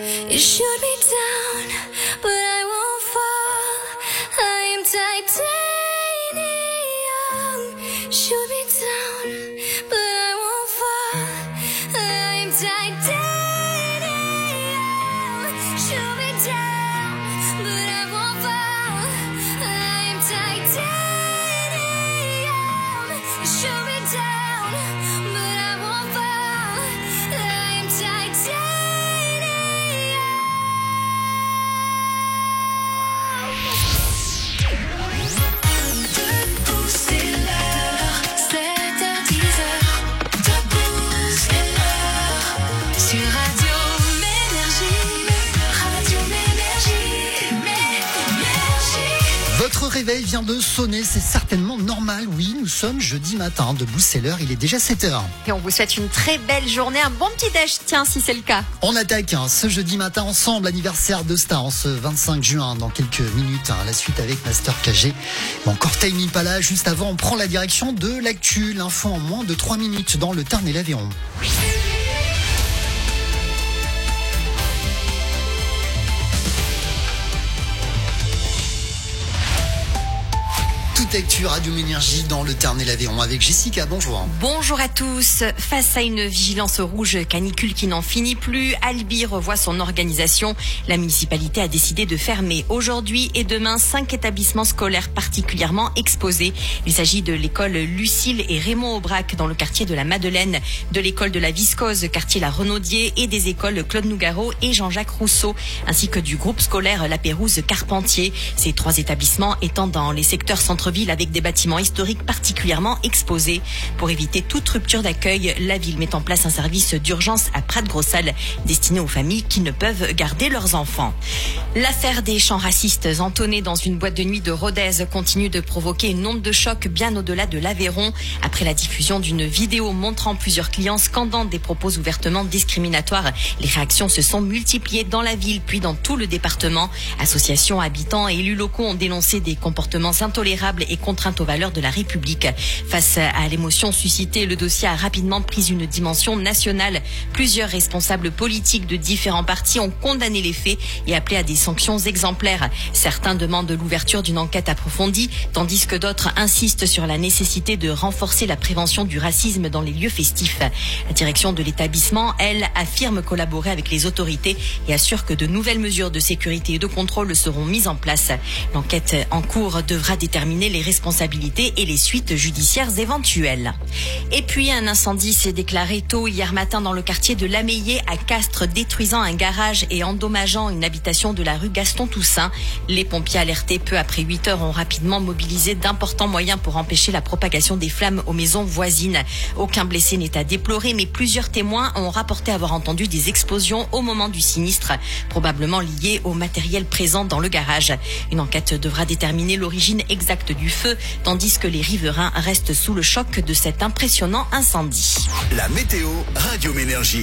You shoot me down, but I won't fall. I am titanium. Shoot me down, but I won't fall. I am titanium. Shoot me down, but I won't fall. I am titanium. Shoot me down, but I won't fall. I am titanium. Debout, c'est l'heure, 7h-10h. Debout, c'est l'heure, sur Radio Ménergie. Radio Ménergie. Votre réveil vient de sonner, c'est certainement normal. Oui, nous sommes jeudi matin. Debout, c'est l'heure, il est déjà 7h. Et on vous souhaite une très belle journée, un bon petit déj, tiens, si c'est le cas. On attaque ce jeudi matin ensemble, anniversaire de Star en ce 25 juin, dans quelques minutes. La suite avec Master KG. Ou encore Time Impala. Juste avant, on prend la direction de l'actu. L'info en moins de 3 minutes dans le Tarn et l'Aveyron. Tout actu Radio Ménergie dans le Tarn et l'Aveyron avec Jessica. Bonjour. Bonjour à tous. Face à une vigilance rouge canicule qui n'en finit plus, Albi revoit son organisation. La municipalité a décidé de fermer aujourd'hui et demain 5 établissements scolaires particulièrement exposés. Il s'agit de l'école Lucille et Raymond Aubrac dans le quartier de la Madeleine, de l'école de la Viscose, quartier La Renaudier, et des écoles Claude Nougaro et Jean-Jacques Rousseau, ainsi que du groupe scolaire La Pérouse Carpentier. Ces 3 établissements étant dans les secteurs centre-ville avec des bâtiments historiques particulièrement exposés. Pour éviter toute rupture d'accueil, la ville met en place un service d'urgence à Prat-de-Grossal destiné aux familles qui ne peuvent garder leurs enfants. L'affaire des chants racistes entonnés dans une boîte de nuit de Rodez continue de provoquer une onde de choc bien au-delà de l'Aveyron. Après la diffusion d'une vidéo montrant plusieurs clients scandant des propos ouvertement discriminatoires, les réactions se sont multipliées dans la ville puis dans tout le département. Associations, habitants et élus locaux ont dénoncé des comportements intolérables et contraintes aux valeurs de la République. Face à l'émotion suscitée, le dossier a rapidement pris une dimension nationale. Plusieurs responsables politiques de différents partis ont condamné les faits et appelé à des sanctions exemplaires. Certains demandent l'ouverture d'une enquête approfondie, tandis que d'autres insistent sur la nécessité de renforcer la prévention du racisme dans les lieux festifs. La direction de l'établissement, elle, affirme collaborer avec les autorités et assure que de nouvelles mesures de sécurité et de contrôle seront mises en place. L'enquête en cours devra déterminer les responsabilités et les suites judiciaires éventuelles. Et puis un incendie s'est déclaré tôt hier matin dans le quartier de l'Ameillé à Castres, détruisant un garage et endommageant une habitation de la rue Gaston-Toussaint. Les pompiers alertés peu après 8 heures ont rapidement mobilisé d'importants moyens pour empêcher la propagation des flammes aux maisons voisines. Aucun blessé n'est à déplorer, mais plusieurs témoins ont rapporté avoir entendu des explosions au moment du sinistre, probablement liées au matériel présent dans le garage. Une enquête devra déterminer l'origine exacte du feu, tandis que les riverains restent sous le choc de cet impressionnant incendie. La météo Radio Ménergie.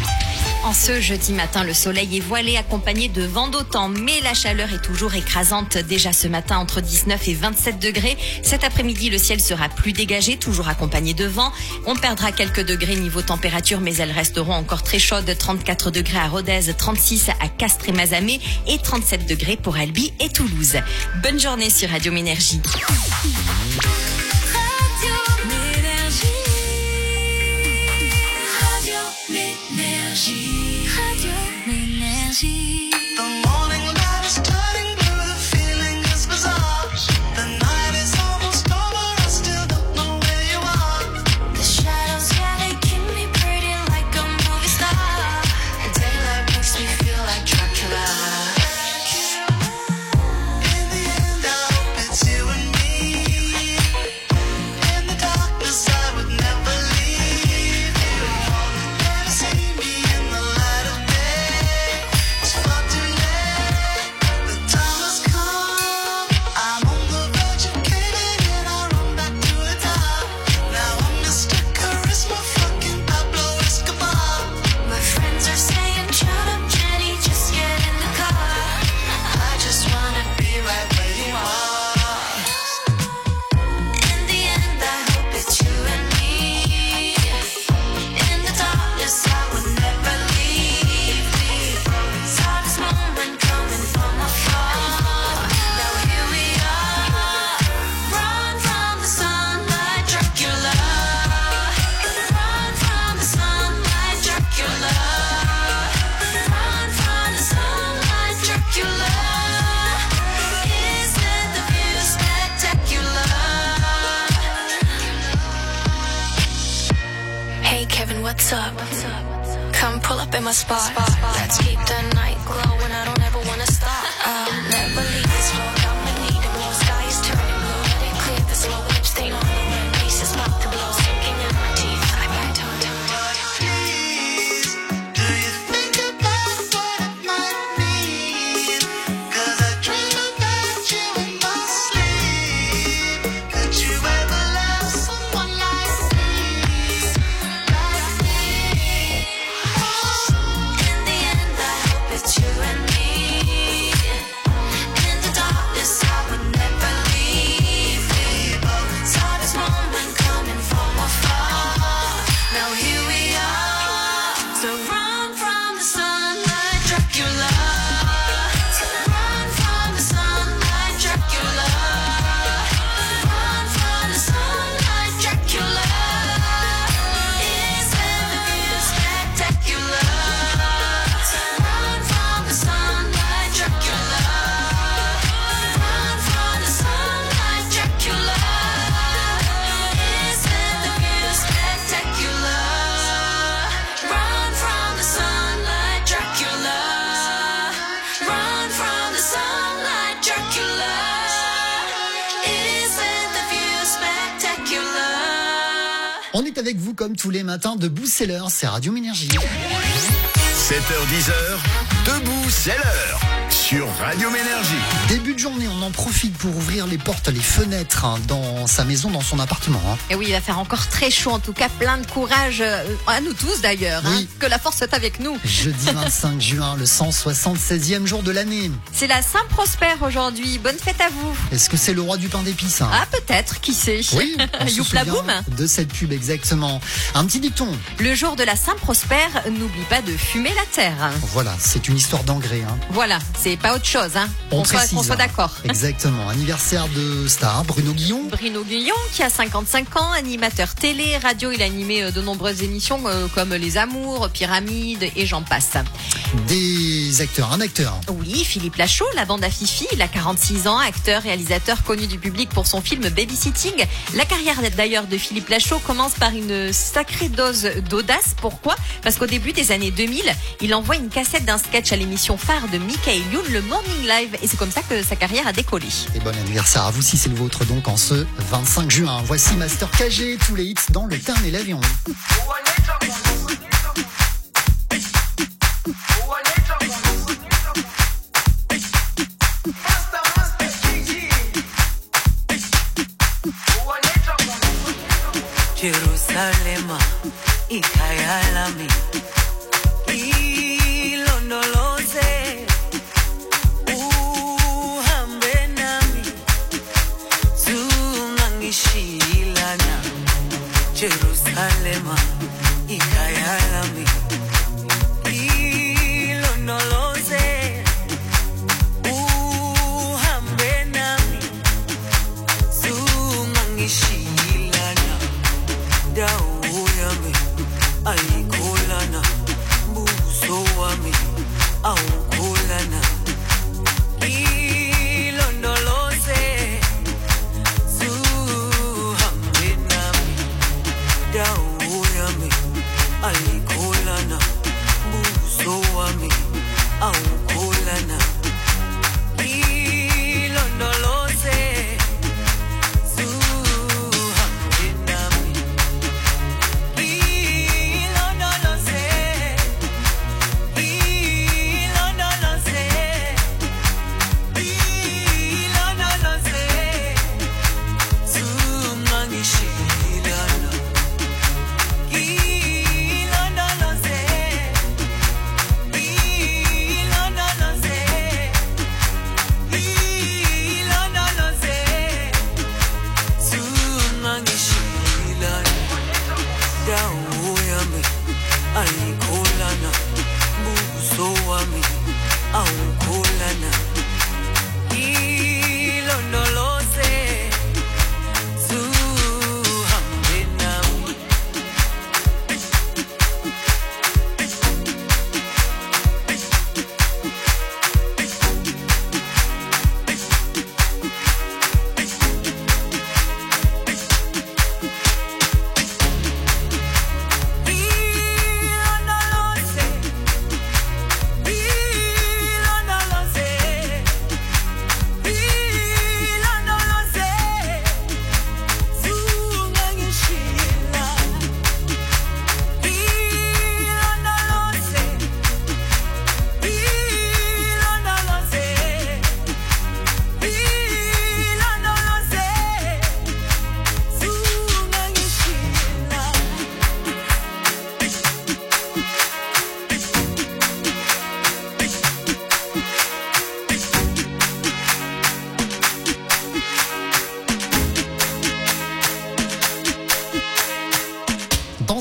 En ce jeudi matin, le soleil est voilé accompagné de vent d'automne, mais la chaleur est toujours écrasante. Déjà ce matin, entre 19 et 27 degrés. Cet après-midi, le ciel sera plus dégagé, toujours accompagné de vent. On perdra quelques degrés niveau température, mais elles resteront encore très chaudes. 34 degrés à Rodez, 36 à Castres et Mazamet et 37 degrés pour Albi et Toulouse. Bonne journée sur Radio Ménergie. Radio Ménergie. The morning light is turning blue, the feeling is bizarre. The night is almost over, I still don't know where you are. The shadows, yeah, they keep me pretty like a movie star. Daylight makes me feel like Dracula. In the end, I hope it's you and me. In the darkness, I would never leave you. Never see me in the light of day. It's far too late. in my spot. Let's keep the night glowing. I don't ever wanna stop. I'll never leave this floor. I'ma need a blue sky is turning blue. Let it clear the slow lip stain on the red pieces. Mouth to blow, sinking in my teeth. I bet don't. Please, do you think about what it might mean? 'Cause I dream about you in my sleep. Could you ever love someone like me? Like me? In the end, I hope it's you and me. In the darkness, I would never leave. We both saw this moment coming from afar. Now here we are. So run from the sunlight, Dracula. Run from the sunlight, Dracula. Run from the sunlight, Dracula. Isn't the view spectacular? Run from the sunlight, Dracula. Run from the sunlight, Dracula. Isn't the view spectacular? Run from the sunlight, Dracula. Run from the sunlight, Dracula. Isn't the view spectacular? On est avec vous comme tous les matins, debout c'est l'heure, c'est Radio Ménergie. 7h10, debout, c'est l'heure. Sur Radio Ménergie. Début de journée, on en profite pour ouvrir les portes, les fenêtres dans sa maison, dans son appartement. Et oui, il va faire encore très chaud, en tout cas plein de courage à nous tous d'ailleurs. Oui. Que la force soit avec nous. Jeudi 25 juin, le 176e jour de l'année. C'est la Saint-Prosper aujourd'hui. Bonne fête à vous. Est-ce que c'est le roi du pain d'épices Ah peut-être, qui sait. Oui, on se Youpla souvient boum. de cette pub exactement. Un petit dicton. Le jour de la Saint-Prosper, n'oublie pas de fumer la terre. Voilà, c'est une histoire d'engrais. Voilà, c'est pas autre chose. On Qu'on précise, soit d'accord. Exactement. Anniversaire de star Bruno Guillon. Bruno Guillon, qui a 55 ans, animateur télé, radio, il a animé de nombreuses émissions comme Les Amours, Pyramide et j'en passe. Des acteurs, un acteur. Oui, Philippe Lachaud, la bande à Fifi, il a 46 ans, acteur, réalisateur connu du public pour son film Babysitting. La carrière d'ailleurs de Philippe Lachaud commence par une sacrée dose d'audace. Pourquoi ? Parce qu'au début des années 2000, il envoie une cassette d'un sketch à l'émission phare de Michael Youn, le Morning Live, et c'est comme ça que sa carrière a décollé. Et bon anniversaire à vous si c'est le vôtre donc en ce 25 juin. Voici Master KG, tous les hits dans le train et l'avion. Jerusalema ikhaya lami ilondoloze uhambe nami zungangishilana Jerusalema ikhaya lami ilondoloze uhambe nami zungangishilana dawo yami ayikholana buso wami awukholana ilondoloze zuhambe nami dawo yami ayikholana buso wami awukholana ilondoloze zuhambe nami ilondoloze ilondoloze ilondoloze zungangishilana ilondoloze ilondoloze ilondoloze zungangishilana dawo yami ayikholana buso wami awukholana ilondoloze zuhambe nami ilondoloze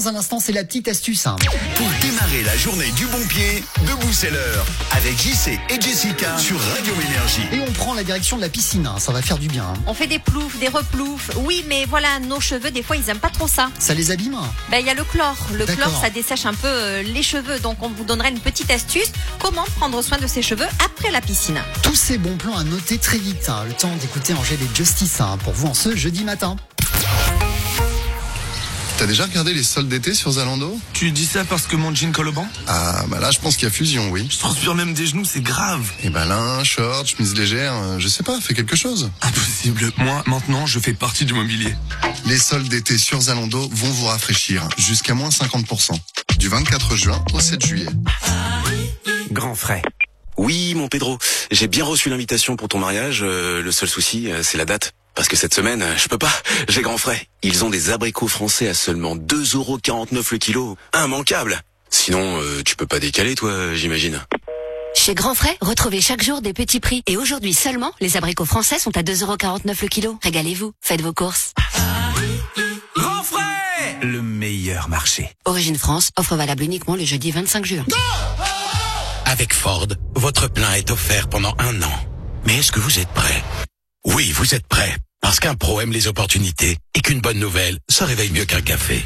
Dans un instant, c'est la petite astuce. Pour démarrer la journée du bon pied, debout c'est l'heure. Avec JC et Jessica sur Radio Énergie. Et on prend la direction de la piscine. Ça va faire du bien. On fait des ploufs, des reploufs. Oui, mais voilà, nos cheveux, des fois, ils aiment pas trop ça. Ça les abîme. Ben, il y a le chlore. Le D'accord. chlore, ça dessèche un peu les cheveux. Donc, on vous donnerait une petite astuce. Comment prendre soin de ses cheveux après la piscine? Tous ces bons plans à noter très vite. Le temps d'écouter Angèle et Justice pour vous en ce jeudi matin. T'as déjà regardé les soldes d'été sur Zalando? Tu dis ça parce que mon jean colle au banc? Ah, bah là, je pense qu'il y a fusion, oui. Je transpire même des genoux, c'est grave. Et ben là, short, chemise légère, je sais pas, fais quelque chose. Impossible. Moi, maintenant, je fais partie du mobilier. Les soldes d'été sur Zalando vont vous rafraîchir, jusqu'à moins 50%. Du 24 juin au 7 juillet. Grand frais. Oui, mon Pedro, j'ai bien reçu l'invitation pour ton mariage. Le seul souci, c'est la date. Parce que cette semaine, je peux pas, j'ai grand frais. Ils ont des abricots français à seulement 2,49€ le kilo. Immanquable. Sinon, tu peux pas décaler, toi, j'imagine. Chez Grand Frais, retrouvez chaque jour des petits prix. Et aujourd'hui seulement, les abricots français sont à 2,49€ le kilo. Régalez-vous, faites vos courses. Grand frais! Le meilleur marché. Origine France, offre valable uniquement le jeudi 25 juin. Avec Ford, votre plein est offert pendant 1 an. Mais est-ce que vous êtes prêt? Oui, vous êtes prêt. Parce qu'un pro aime les opportunités et qu'une bonne nouvelle se réveille mieux qu'un café.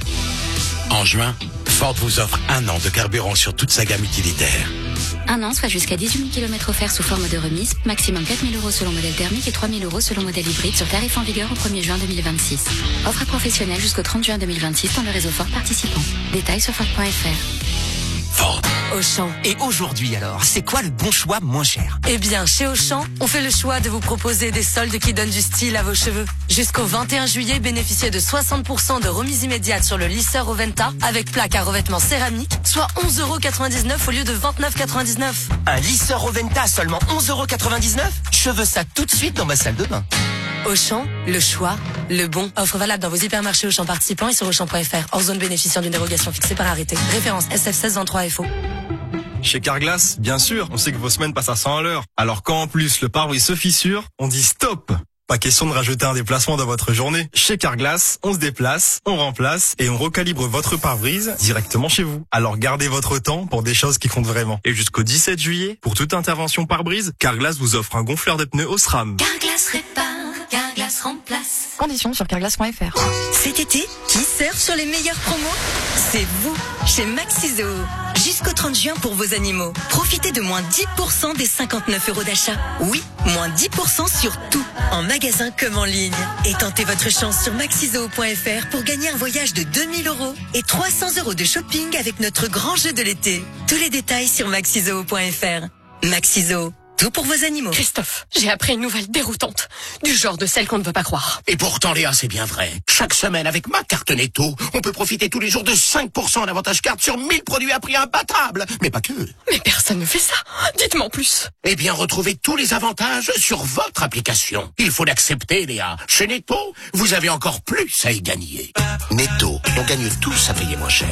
En juin, Ford vous offre 1 an de carburant sur toute sa gamme utilitaire. 1 an, soit jusqu'à 18 000 km offerts sous forme de remise. Maximum 4 000 € selon modèle thermique et 3 000 € selon modèle hybride sur tarif en vigueur au 1er juin 2026. Offre à professionnels jusqu'au 30 juin 2026 dans le réseau Ford participant. Détails sur Ford.fr. Ford. Auchan. Et aujourd'hui alors, c'est quoi le bon choix moins cher? Eh bien, chez Auchan, on fait le choix de vous proposer des soldes qui donnent du style à vos cheveux. Jusqu'au 21 juillet, bénéficiez de 60% de remise immédiate sur le lisseur Oventa avec plaque à revêtement céramique, soit 11,99€ au lieu de 29,99€. Un lisseur Oventa à seulement 11,99€? Je veux ça tout de suite dans ma salle de bain. Auchan, le choix, le bon. Offre valable dans vos hypermarchés Auchan participants et sur Auchan.fr. Hors zone bénéficiant d'une dérogation fixée par arrêté. Référence SF1623 FO. Chez Carglass, bien sûr, on sait que vos semaines passent à 100 à l'heure. Alors quand en plus le pare-brise se fissure, on dit stop! Pas question de rajouter un déplacement dans votre journée. Chez Carglass, on se déplace, on remplace et on recalibre votre pare-brise directement chez vous. Alors gardez votre temps pour des choses qui comptent vraiment. Et jusqu'au 17 juillet, pour toute intervention pare-brise, Carglass vous offre un gonfleur de pneus Osram. Carglass répare, Carglass remplace. Conditions sur carglass.fr. Cet été, qui surfe sur les meilleures promos? C'est vous, chez Maxizo. Jusqu'au 30 juin pour vos animaux. Profitez de moins 10% des 59€ d'achat. Oui, moins 10% sur tout, en magasin comme en ligne. Et tentez votre chance sur maxizo.fr pour gagner un voyage de 2000€ et 300€ de shopping avec notre grand jeu de l'été. Tous les détails sur maxizo.fr. Maxizo. Tout pour vos animaux. Christophe, j'ai appris une nouvelle déroutante. Du genre de celle qu'on ne veut pas croire. Et pourtant, Léa, c'est bien vrai. Chaque semaine, avec ma carte Netto, on peut profiter tous les jours de 5% d'avantage carte sur 1000 produits à prix imbattable. Mais pas que. Mais personne ne fait ça. Dites-moi en plus. Eh bien, retrouvez tous les avantages sur votre application. Il faut l'accepter, Léa. Chez Netto, vous avez encore plus à y gagner. Netto, on gagne tous à payer moins cher.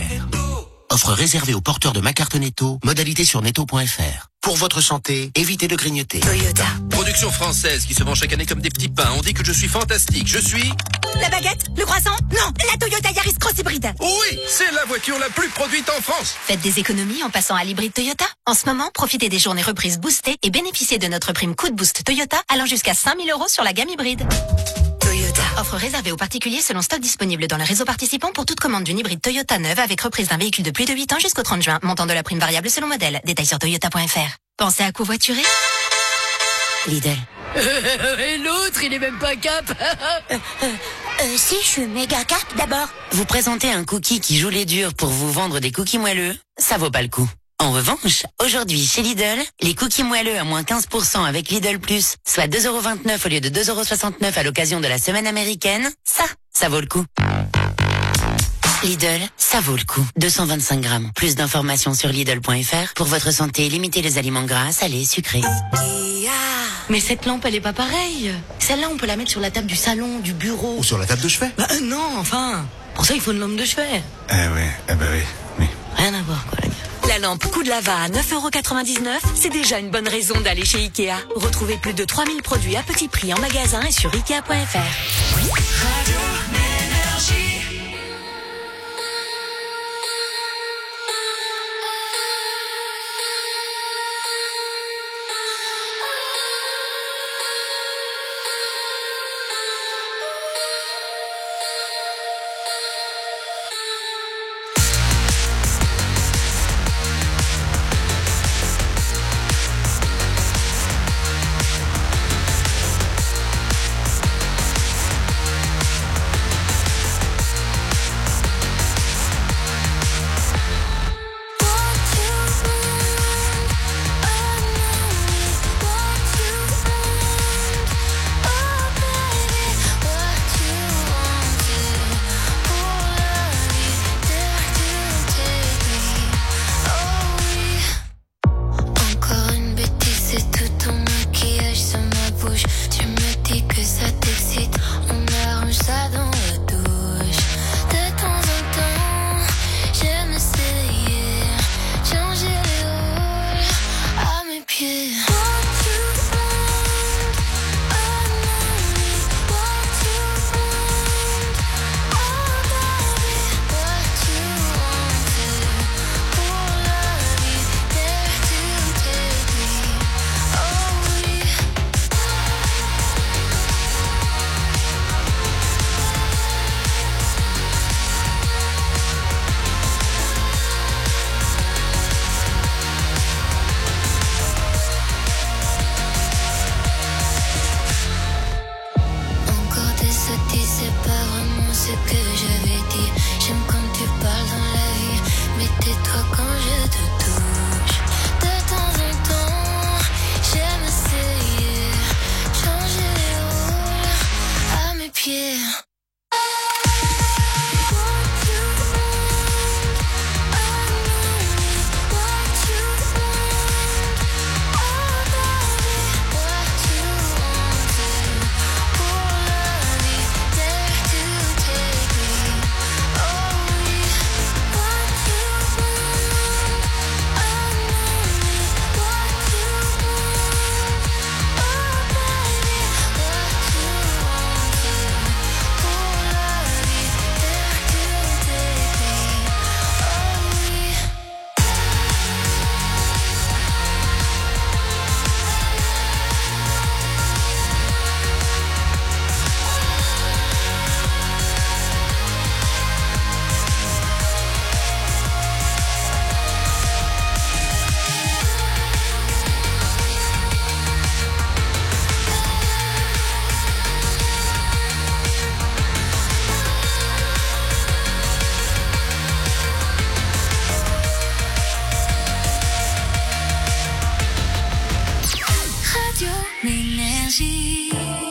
Offre réservée aux porteurs de ma carte Netto. Modalité sur netto.fr. Pour votre santé, évitez de grignoter. Toyota. Production française qui se vend chaque année comme des petits pains. On dit que je suis fantastique. Je suis... La baguette? Le croissant? Non, la Toyota Yaris Cross Hybride. Oui, c'est la voiture la plus produite en France. Faites des économies en passant à l'hybride Toyota. En ce moment, profitez des journées reprises boostées et bénéficiez de notre prime coup de boost Toyota allant jusqu'à 5 000 € sur la gamme hybride. Toyota. Offre réservée aux particuliers selon stock disponible dans le réseau participant pour toute commande d'une hybride Toyota neuve avec reprise d'un véhicule de plus de 8 ans jusqu'au 30 juin. Montant de la prime variable selon modèle. Détails sur toyota.fr. Pensez à covoiturer? Lidl. Et l'autre, il est même pas cap. Si, je suis méga cap d'abord. Vous présentez un cookie qui joue les durs pour vous vendre des cookies moelleux, ça vaut pas le coup. En revanche, aujourd'hui chez Lidl, les cookies moelleux à moins 15% avec Lidl Plus, soit 2,29€ au lieu de 2,69€ à l'occasion de la semaine américaine, ça vaut le coup. Lidl, ça vaut le coup. 225 grammes. Plus d'informations sur Lidl.fr. Pour votre santé, limitez les aliments gras, salés, sucrés. Mais cette lampe, elle est pas pareille. Celle-là, on peut la mettre sur la table du salon, du bureau. Ou sur la table de chevet? Bah non, enfin. Pour ça, il faut une lampe de chevet. Oui. Rien à voir, quoi, la gueule. La lampe coup de lava à 9,99€, c'est déjà une bonne raison d'aller chez Ikea. Retrouvez plus de 3000 produits à petit prix en magasin et sur Ikea.fr. Encore des sottises, c'est pas vraiment ce que j'avais dit. J'aime quand tu parles dans la vie, mais tais-toi quand je te touche. De temps en temps, j'aime essayer, changer les rôles à mes pieds. Radio Énergie.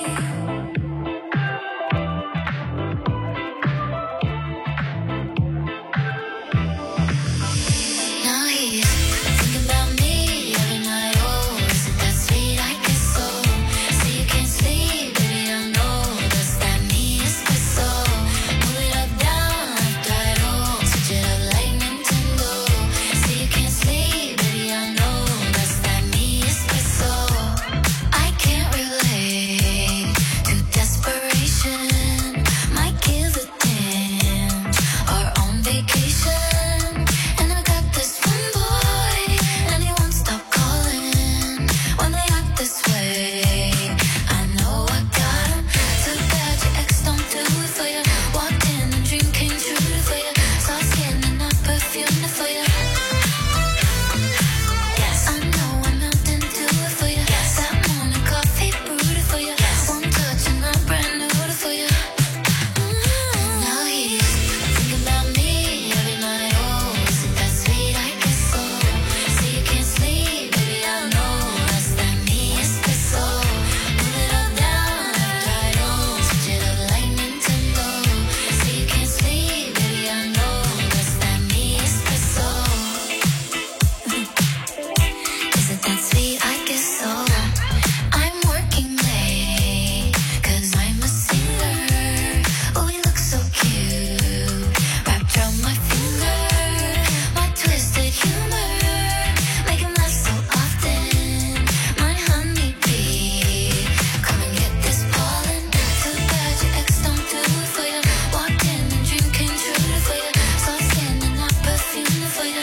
Now he's thinking about me every night. Oh, isn't that sweet? I guess so. So you can't sleep, baby. I know that's that me espresso. Move it up, down, left, right. Oh, switch it up like Nintendo. So you can't sleep, baby. I know that's that me espresso. I can't relate to desperation. Might give a damn or on vacation. And I got this one boy, and he won't stop calling when they act this way. I know I got him. Too bad your ex don't do it for you. Walked in and dream came true for you. Soft skin and not perfume for you. Yes, I know I'm melting to it for you. Yes, that morning coffee brewed it for you. Yes, one touch and I'm brand new for you. Now he's thinking about me every night. Oh, isn't that sweet? I guess so. So you can't sleep, baby. I know that's that me espresso. Move it up, down, left, right. Oh, switch it up like Nintendo. So you can't sleep, baby. I know that's that me espresso. Isn't that sweet? I guess so. I'm working late, 'cause I'm a singer. Oh, you look so cute, wrapped around my finger. My twisted humor, make him laugh so often. My honeybee, come and get this pollen. Too bad your ex don't do it for you. Walked in and dream came true for you. Soft skin and not perfume for you.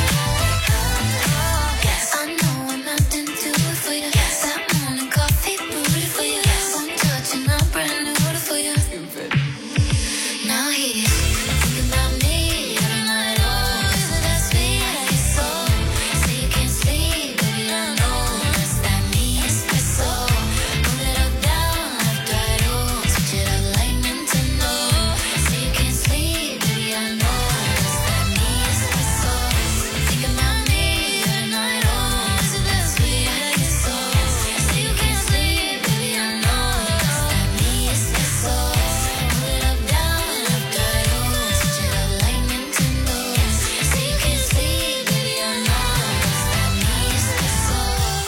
Yes, I know I'm melting to it for you. Yes, that morning coffee brewed it for you. Yes, one touch and I'm brand new for you. Now he's thinking about me every night. Oh, isn't that sweet? I guess so. So you can't sleep, baby. I know that's that me espresso. Move it up, down, left, right. Oh, switch it up like Nintendo. So you can't sleep, baby. I know that's that me espresso. Thinking about me every night. Oh, isn't that sweet? I guess so. So you can't sleep, baby. I know that's that me espresso. Move it up, down, left, right. Oh, switch it up like Nintendo. So you can't sleep, baby. I know that's that me espresso.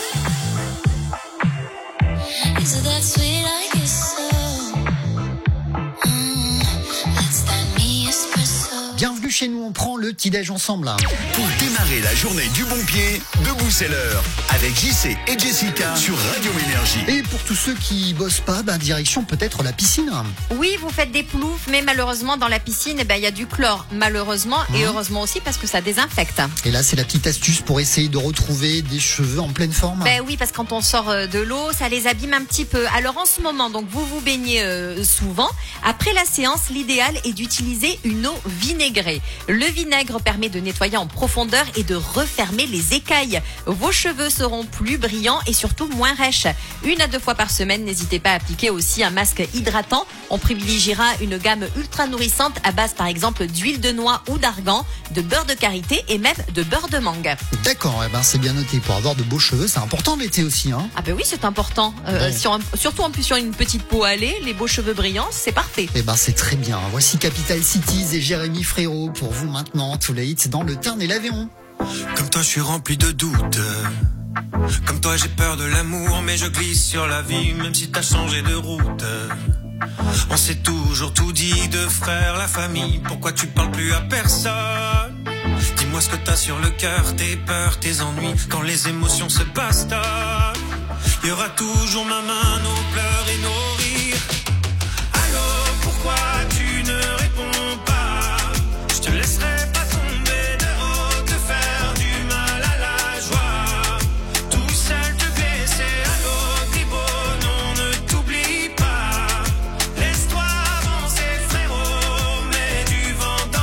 Isn't that sweet? I guess so. That's that me espresso. Bienvenue chez nous, on prend le petit-déj ensemble. Là. Pour démarrer la journée du bon pied, debout c'est l'heure. Avec JC et Jessica sur Radio Énergie. Et pour tous ceux qui bossent pas, direction peut-être la piscine. Oui, vous faites des ploufs, mais malheureusement dans la piscine, il y a du chlore. Malheureusement et heureusement aussi parce que ça désinfecte. Et là, c'est la petite astuce pour essayer de retrouver des cheveux en pleine forme. Oui, parce que quand on sort de l'eau, ça les abîme un petit peu. Alors en ce moment, donc vous vous baignez souvent. Après la séance, l'idéal est d'utiliser une eau vinaigrée. Le vinaigre permet de nettoyer en profondeur et de refermer les écailles. Vos cheveux seront plus brillants et surtout moins rêches. 1 à 2 fois par semaine, n'hésitez pas à appliquer aussi un masque hydratant. On privilégiera une gamme ultra nourrissante à base par exemple d'huile de noix ou d'argan, de beurre de karité et même de beurre de mangue. D'accord, c'est bien noté. Pour avoir de beaux cheveux, c'est important l'été aussi. Ah oui, c'est important. Surtout en plus sur une petite peau hâlée, les beaux cheveux brillants, c'est parfait. C'est très bien. Voici Capital Cities et Jérémy Frérot pour vous maintenant. Tous les hits dans le Tarn et l'Aveyron. Comme toi, je suis rempli de doutes. Comme toi, j'ai peur de l'amour, mais je glisse sur la vie, même si t'as changé de route. On s'est toujours tout dit de frère, la famille. Pourquoi tu parles plus à personne? Dis-moi ce que t'as sur le cœur, tes peurs, tes ennuis. Quand les émotions se bastonnent, y aura toujours ma main, nos pleurs et nos rires. Allô, pourquoi tu ne réponds pas? Je te laisserai pas tomber de haut, te faire du mal à la joie. Tout seul te blesser, allô, t'es beau, non, ne t'oublie pas. Laisse-toi avancer, frérot, mets du vent dans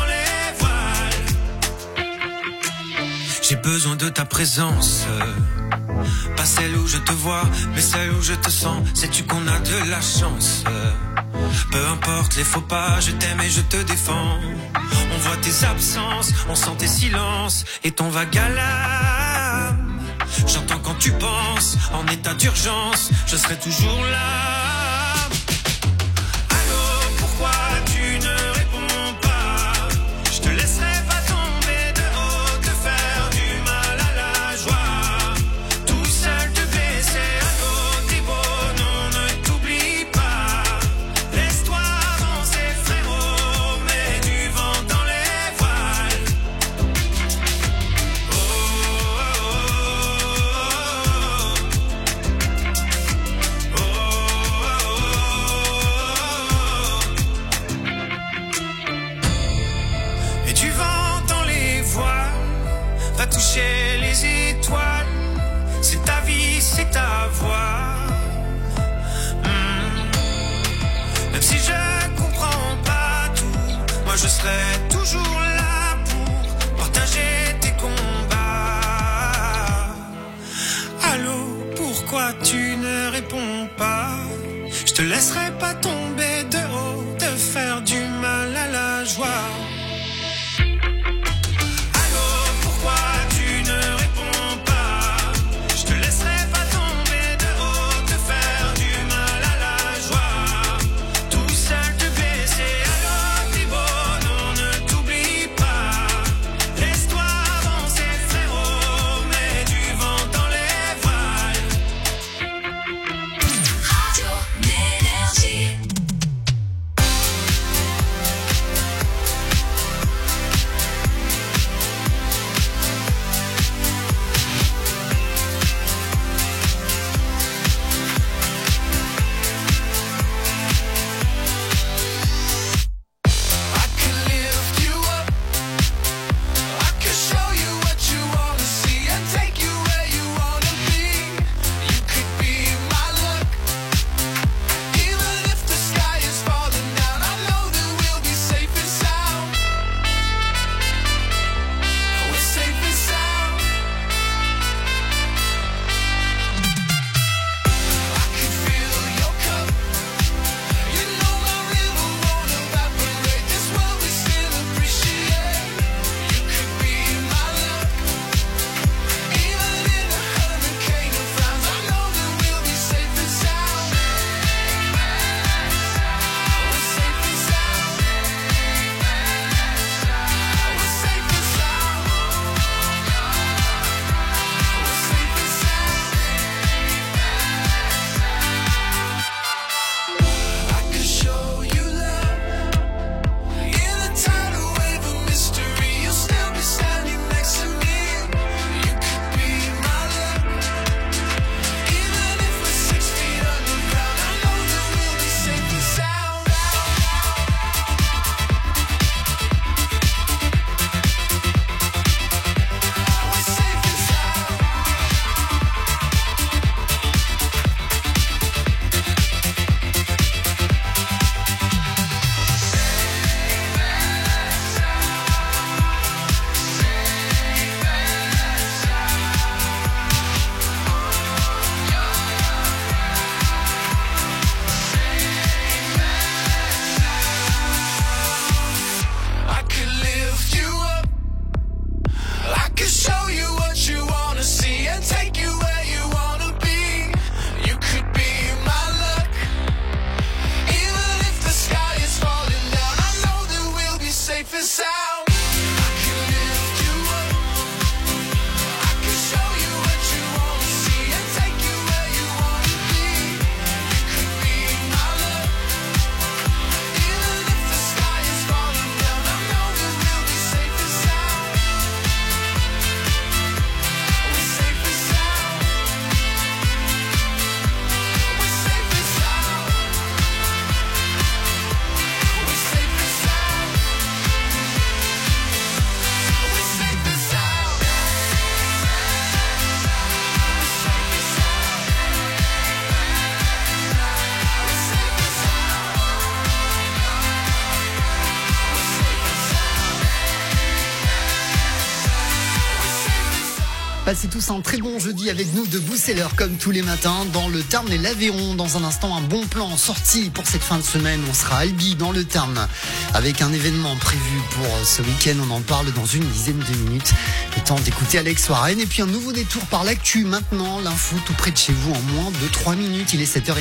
les voiles. J'ai besoin de ta présence, pas celle où je te vois, mais celle où je te sens. Sais-tu qu'on a de la chance? Peu importe les faux pas, je t'aime et je te défends. On voit tes absences, on sent tes silences et ton vague à l'âme. J'entends quand tu penses, en état d'urgence, je serai toujours là. Allô, pourquoi tu ne réponds pas? Je te laisserai pas tomber de haut, te faire du mal à la joie. Tout seul te blesser, allô, t'es beau, non, ne t'oublie pas. Laisse-toi avancer, frérot, mets du vent dans les voiles. Oh, oh, oh, oh. Et du vent dans les voiles va toucher les étoiles. C'est ta vie, c'est ta voix. Même si je comprends pas tout, moi je serai toujours là pour partager tes combats. Allô, pourquoi tu ne réponds pas? Je te laisserai pas tomber de haut, te faire du mal à la joie. Allô, pourquoi tu ne réponds pas? Je te laisserai pas tomber de haut, te faire du mal à la joie. Tout seul te blesser, allô, t'es beau, non, ne t'oublie pas. Laisse-toi avancer, frérot, mets du vent dans les voiles. Radio Énergie. Passez tous un très bon jeudi avec nous de Bousseller comme tous les matins dans le Tarn et l'Aveyron. Dans un instant, un bon plan en sortie pour cette fin de semaine. On sera à Albi dans le Tarn avec un événement prévu pour ce week-end. On en parle dans une dizaine de minutes. Le temps d'écouter Alex Warren et puis un nouveau détour par l'actu. Maintenant, l'info tout près de chez vous en moins de 3 minutes. Il est 7h30.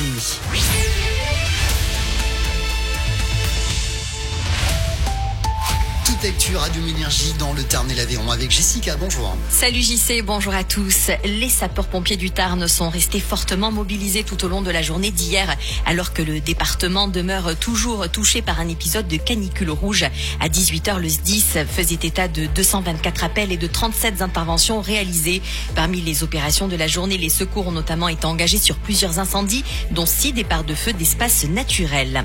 Actu Radio Énergie dans le Tarn et l'Aveyron avec Jessica, bonjour. Salut JC, bonjour à tous. Les sapeurs-pompiers du Tarn sont restés fortement mobilisés tout au long de la journée d'hier, alors que le département demeure toujours touché par un épisode de canicule rouge. À 18h, le SDIS faisait état de 224 appels et de 37 interventions réalisées. Parmi les opérations de la journée, les secours ont notamment été engagés sur plusieurs incendies, dont 6 départs de feu d'espaces naturels.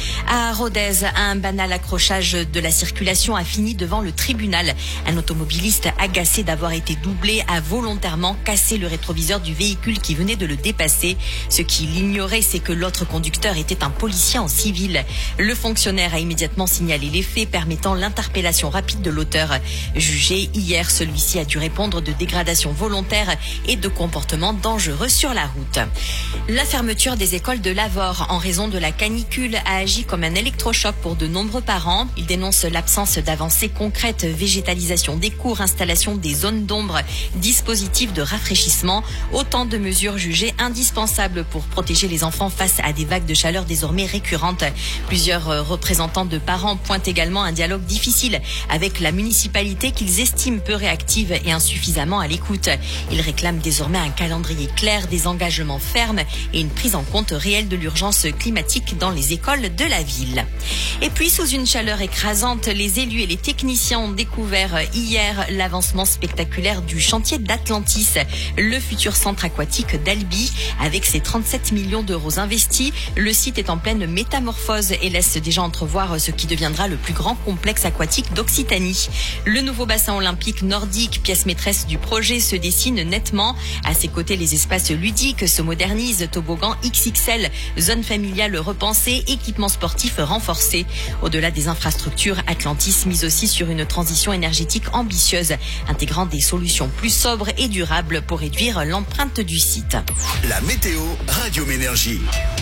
À Rodez, un banal accrochage de la circulation a fini devant le tribunal. Un automobiliste agacé d'avoir été doublé a volontairement cassé le rétroviseur du véhicule qui venait de le dépasser. Ce qu'il ignorait, c'est que l'autre conducteur était un policier en civil. Le fonctionnaire a immédiatement signalé les faits, permettant l'interpellation rapide de l'auteur. Jugé hier, celui-ci a dû répondre de dégradation volontaire et de comportement dangereux sur la route. La fermeture des écoles de Lavore en raison de la canicule a agi comme un électrochoc pour de nombreux parents. Ils dénoncent l'absence d'avancées concrètes, végétalisation des cours, installation des zones d'ombre, dispositifs de rafraîchissement, autant de mesures jugées indispensables pour protéger les enfants face à des vagues de chaleur désormais récurrentes. Plusieurs représentants de parents pointent également un dialogue difficile avec la municipalité qu'ils estiment peu réactive et insuffisamment à l'écoute. Ils réclament désormais un calendrier clair, des engagements fermes et une prise en compte réelle de l'urgence climatique dans les écoles de la ville. Et puis, sous une chaleur écrasante, les élus et les techniciens ont découvert hier l'avancement spectaculaire du chantier d'Atlantis, le futur centre aquatique d'Albi. Avec ses 37 millions d'euros investis, le site est en pleine métamorphose et laisse déjà entrevoir ce qui deviendra le plus grand complexe aquatique d'Occitanie. Le nouveau bassin olympique nordique, pièce maîtresse du projet, se dessine nettement. À ses côtés, les espaces ludiques se modernisent, toboggan XXL, zone familiale repensée, équipements sportifs renforcés. Au-delà des infrastructures, Atlantis mise aussi sur une transition énergétique ambitieuse, intégrant des solutions plus sobres et durables pour réduire l'empreinte du site. La météo Radio Énergie.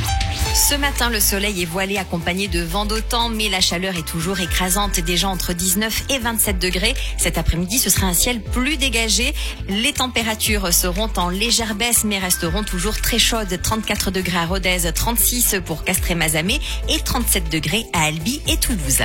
Ce matin, le soleil est voilé accompagné de vent d'automne, mais la chaleur est toujours écrasante, déjà entre 19 et 27 degrés. Cet après-midi, ce sera un ciel plus dégagé. Les températures seront en légère baisse, mais resteront toujours très chaudes. 34 degrés à Rodez, 36 pour Castré-Mazamet et 37 degrés à Albi et Toulouse.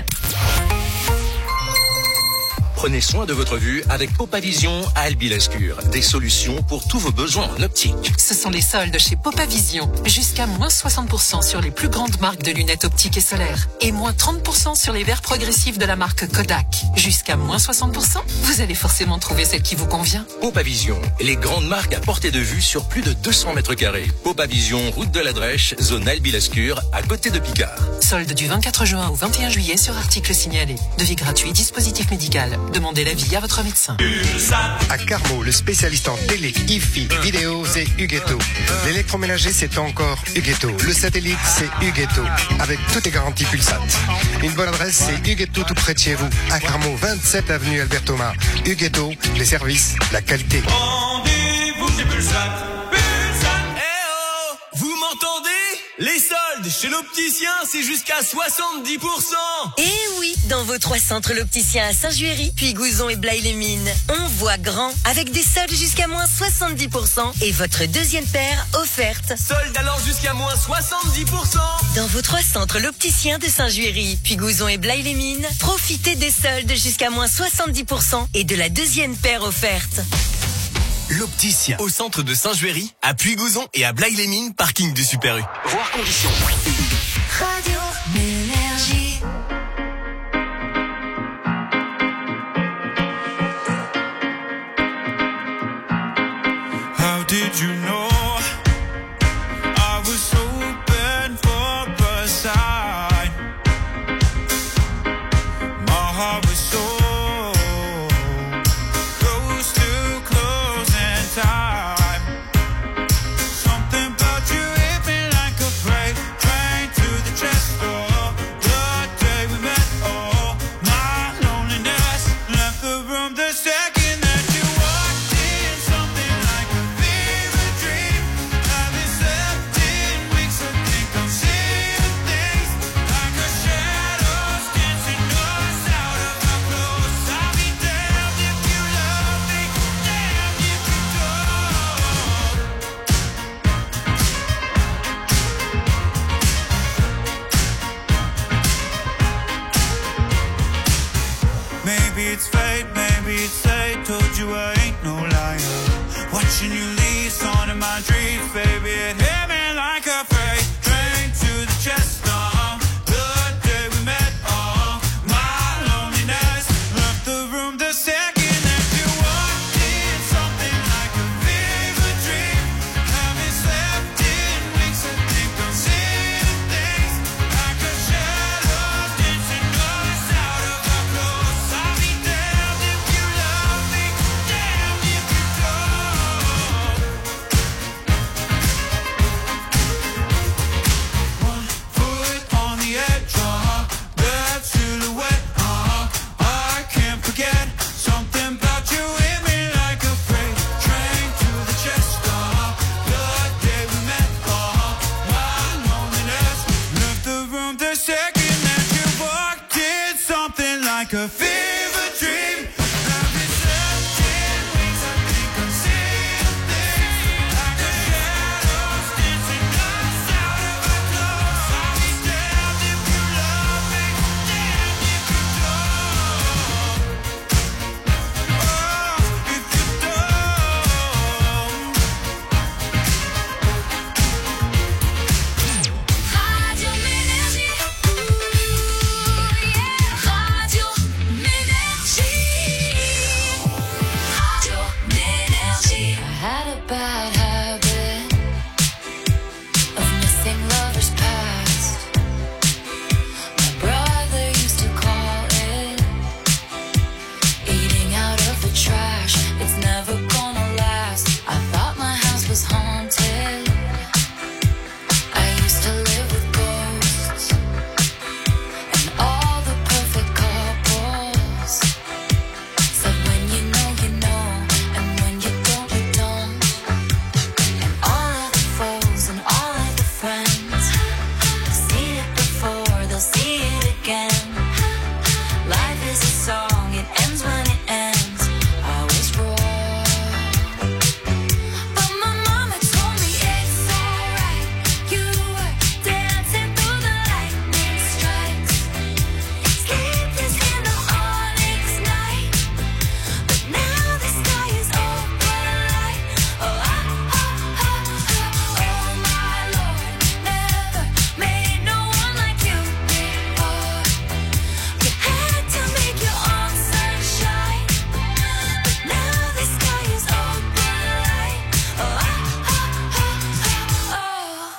Prenez soin de votre vue avec Popavision à Albi-Lescure. Des solutions pour tous vos besoins en optique. Ce sont les soldes chez Popavision. Jusqu'à moins 60% sur les plus grandes marques de lunettes optiques et solaires. Et moins 30% sur les verres progressifs de la marque Kodak. Jusqu'à moins 60%, vous allez forcément trouver celle qui vous convient. Popavision, les grandes marques à portée de vue sur plus de 200 mètres carrés. Popavision, route de la Drèche, zone Albi-Lescure, à côté de Picard. Solde du 24 juin au 21 juillet sur article signalé. Devis gratuit, dispositif médical. Demandez l'avis à votre médecin. À Carmo, le spécialiste en télé, hi-fi, vidéo, c'est Huguetto. L'électroménager, c'est encore Huguetto. Le satellite, c'est Huguetto. Avec toutes les garanties Pulsat. Une bonne adresse, c'est Huguetto tout près de chez vous. À Carmo, 27 avenue Albert Thomas. Huguetto, les services, la qualité. Rendez-vous chez Pulsat. Eh oh, vous m'entendez? Les soldes chez l'opticien, c'est jusqu'à 70%. Eh oui, dans vos 3 centres l'opticien à Saint-Juéry, puis Gouzon et Blaye-les-Mines. On voit grand, avec des soldes jusqu'à moins 70% et votre deuxième paire offerte. Soldes allant jusqu'à moins 70%. Dans vos 3 centres l'opticien de Saint-Juéry, puis Gouzon et Blaye-les-Mines, profitez des soldes jusqu'à moins 70% et de la deuxième paire offerte. L'opticien au centre de Saint-Juéry, à Puy-Gouzon et à Blaye-les-Mines, parking du Super U. Voir conditions. Radio Énergie. How did you know I was open for a sign? My heart was so close to closing time. Something about you hit me like a freight train to the chest door. The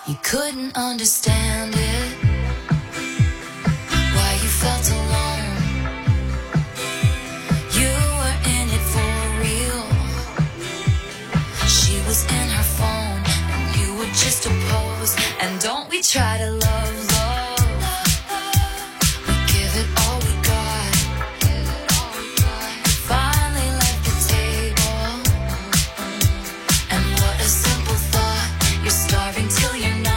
You couldn't understand it, why you felt alone. You were in it for real. She was in her phone, and you were just a pose. And don't we try to love, love? We give it all we got. Finally left the table, and what a simple thought. You're starving till you're not.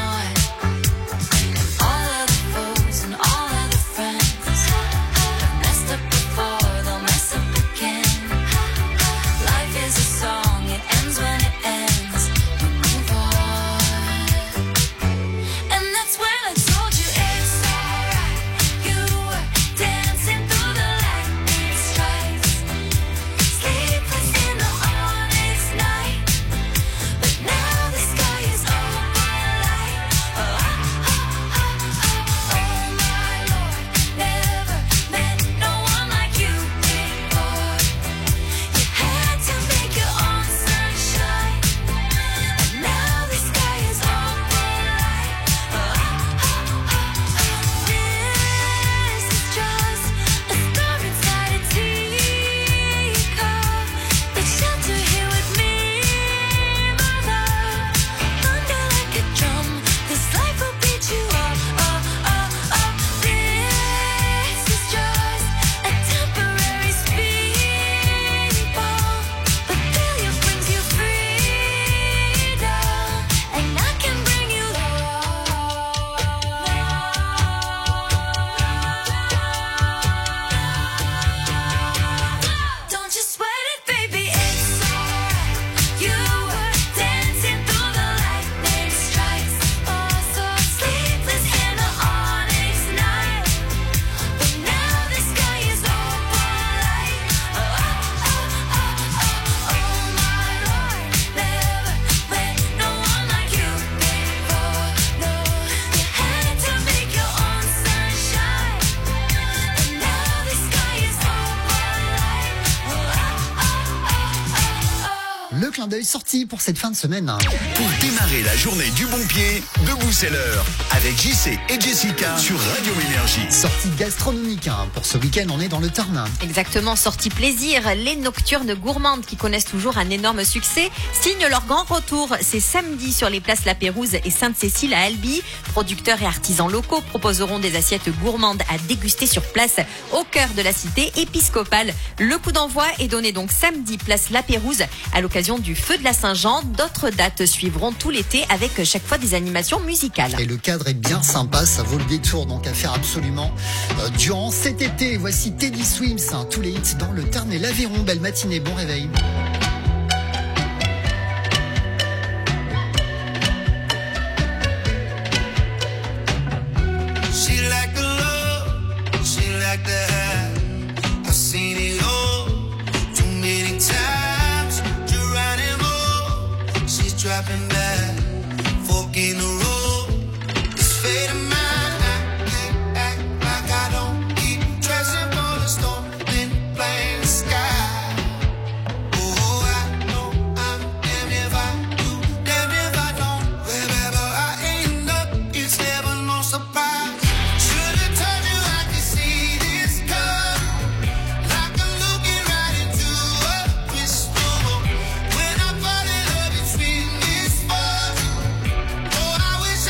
All of the foes and all of the friends have messed up before, they'll mess up again. Life is a song, it ends when it ends. We move on. And that's when I told you it's alright. You were dancing through the lightning strikes, sleepless in the onyx night. But now the sky is all my light. Oh my Lord, never met no one like you before. You had to make your own sunshine, and now the sky is all my light. This is just a star inside a teacup. Let's shelter here with me, my love. Thunder like a drum, this life will beat you up. This is just a temporary speed bump, but failure brings you freedom, and I can bring you love. Don't you sweat it, baby, it's alright. You were dancing through the lightning strikes, so sleepless in the onyx night. But now the sky is all light. Oh my Lord, never met no one like you before. No, you had to make your own sunshine, and now the sky is all light. Le clin d'œil sorti pour cette fin de semaine. Pour démarrer la journée du bon pied, debout c'est l'heure. Avec JC et Jessica sur Radio Énergie. Sortie gastronomique, hein. Pour ce week-end, on est dans le Tarn. Exactement, sortie plaisir. Les Nocturnes Gourmandes, qui connaissent toujours un énorme succès, signent leur grand retour. C'est samedi sur les places La Pérouse et Sainte-Cécile à Albi. Producteurs et artisans locaux proposeront des assiettes gourmandes à déguster sur place, au cœur de la cité épiscopale. Le coup d'envoi est donné donc samedi, place La Pérouse, à l'occasion du feu de la Saint-Jean. D'autres dates suivront tout l'été avec chaque fois des animations musicales. Et le cadre est bien sympa, ça vaut le détour, donc à faire absolument durant cet été. Voici Teddy Swims, hein, tous les hits dans le Tarn et l'Aveyron. Belle matinée, bon réveil. She like the love, she like the high. I've seen it all too many times. Geronimo, she's dropping back, fork in the road. It's fate of mine. I can't act like I don't keep dressing for the storm in plain sky. Oh, I know I'm damn if I do, damn if I don't. Wherever I end up, it's never no surprise. Should've told you I could see this coming, like I'm looking right into a crystal ball. When I fall in love, it's been this far. Oh, I wish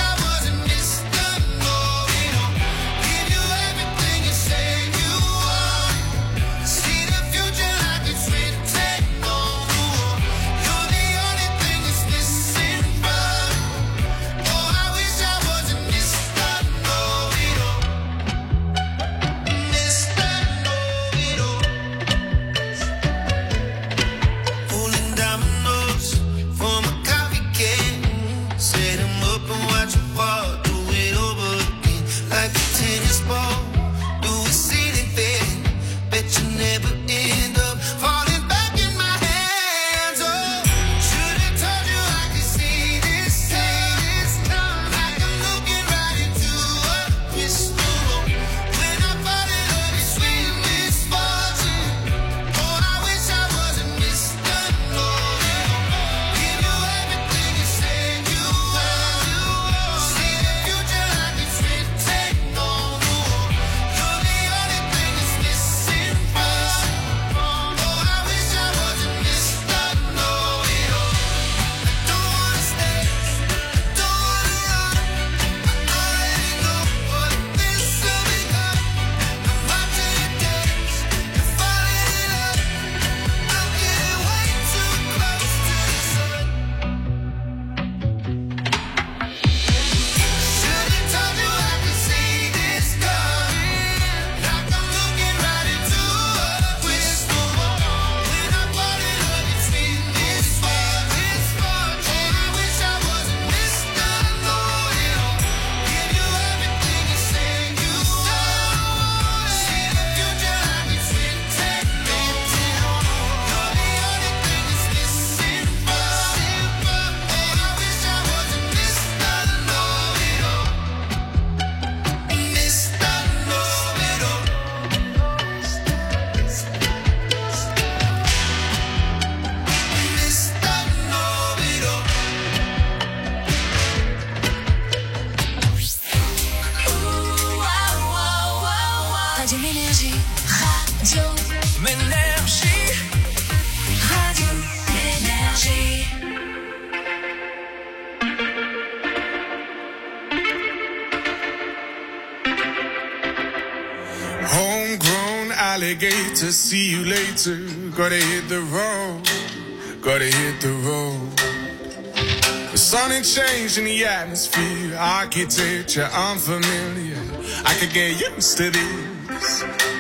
Ménergie. Radio Ménergie. Homegrown alligator, see you later. Gotta hit the road, gotta hit the road. The sun ain't changing the atmosphere, architecture unfamiliar. I could get used to this.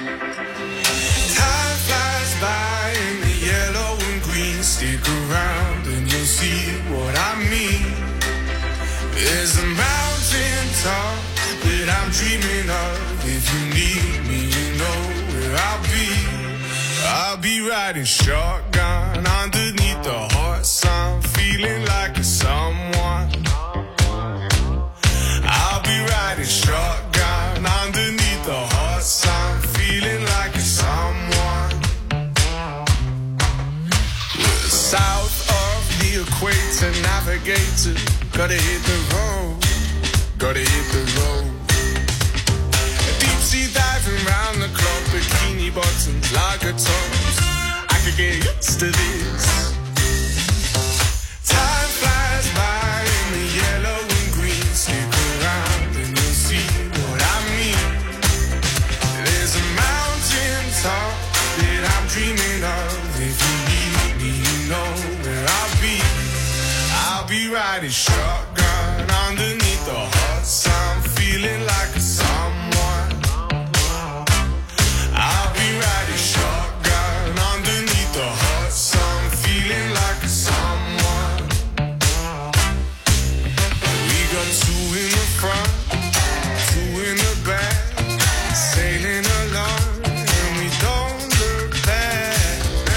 Time flies by in the yellow and green. Stick around and you'll see what I mean. There's a mountain top that I'm dreaming of. If you need me, you know where I'll be. I'll be riding shotgun underneath the hot sun, feeling like a someone. I'll be riding shotgun underneath the hot sun, feeling like a someone. We're south of the equator, navigator, gotta hit the road, gotta hit the road. Deep sea diving round the clock, bikini bottoms, lager tops. I could get used to this. Time flies by in the yellow and green. Stick around and you'll see what I mean. There's a mountain top that I'm dreaming of. If you need me, you know where I'll be. I'll be riding shotgun underneath the hot sun, feeling like a someone. I'll be riding shotgun underneath the hot sun, feeling like a someone. We got two in the front, two in the back, sailing along, and we don't look back.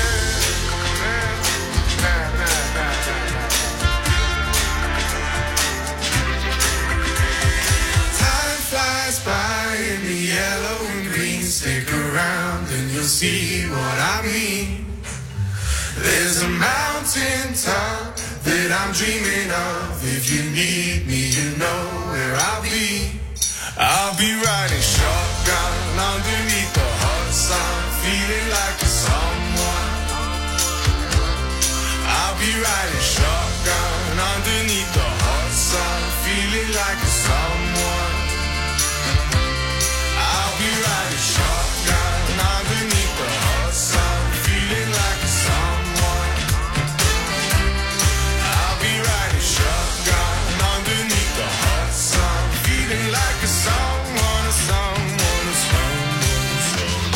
Time flies by in the yellow and green. Stick around and you'll see what I mean. There's a mountain top that I'm dreaming of. If you need me, you know where I'll be. I'll be riding shotgun underneath the hot sun, feeling like a someone. I'll be riding shotgun underneath the hot sun, feeling like a someone. I'll be riding shotgun underneath the hot sun, feeling like a someone. I'll be riding shotgun underneath the hot sun, feeling like a someone, a someone, a someone, a someone.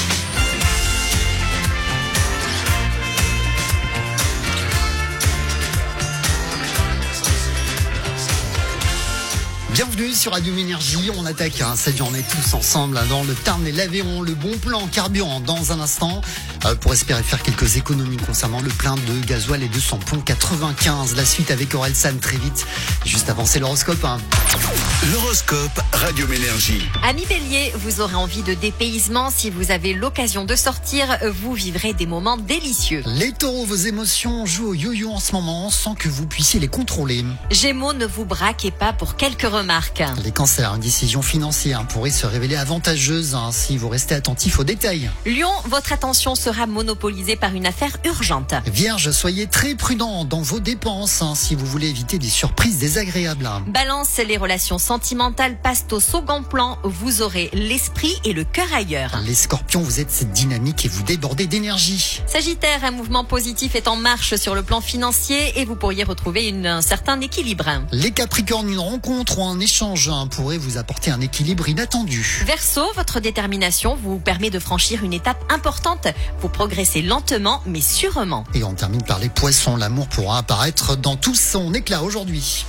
Bienvenue sur Radio Ménergie, on attaque cette journée tous ensemble dans le Tarn et l'Aveyron. Le bon plan carburant dans un instant pour espérer faire quelques économies concernant le plein de gasoil et de samplon 95. La suite avec Orelsan très vite. Juste avant, c'est l'horoscope. L'horoscope Radio Ménergie. Amis Bélier, vous aurez envie de dépaysement. Si vous avez l'occasion de sortir, vous vivrez des moments délicieux. Les taureaux, vos émotions jouent au yo-yo en ce moment sans que vous puissiez les contrôler. Gémeaux, ne vous braquez pas pour quelques remarques. Les cancers, une décision financière pourrait se révéler avantageuse si vous restez attentif aux détails. Lion, votre attention sera monopolisée par une affaire urgente. Vierge, soyez très prudent dans vos dépenses si vous voulez éviter des surprises désagréables. Balance, les relations sentimentales passent au second plan. Vous aurez l'esprit et le cœur ailleurs. Les scorpions, vous êtes dynamique et vous débordez d'énergie. Sagittaire, un mouvement positif est en marche sur le plan financier et vous pourriez retrouver un certain équilibre. Les capricornes, une rencontre ou un échange pourrait vous apporter un équilibre inattendu. Verseau, votre détermination vous permet de franchir une étape importante. Vous progressez lentement mais sûrement. Et on termine par les poissons. L'amour pourra apparaître dans tout son éclat aujourd'hui.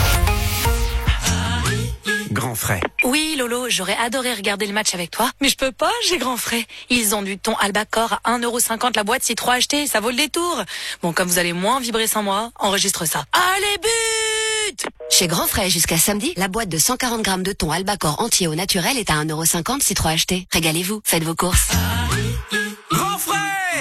Grand frais. Oui, Lolo, j'aurais adoré regarder le match avec toi, mais je peux pas, j'ai grand frais. Ils ont du thon Albacor à 1,50€ la boîte, c'est trop acheté, ça vaut le détour. Bon, comme vous allez moins vibrer sans moi, enregistre ça. Allez, but! Chez Grand Frais, jusqu'à samedi, la boîte de 140 grammes de thon Albacor entier au naturel est à 1,50€ si trop acheté. Régalez-vous, faites vos courses. Grand frais!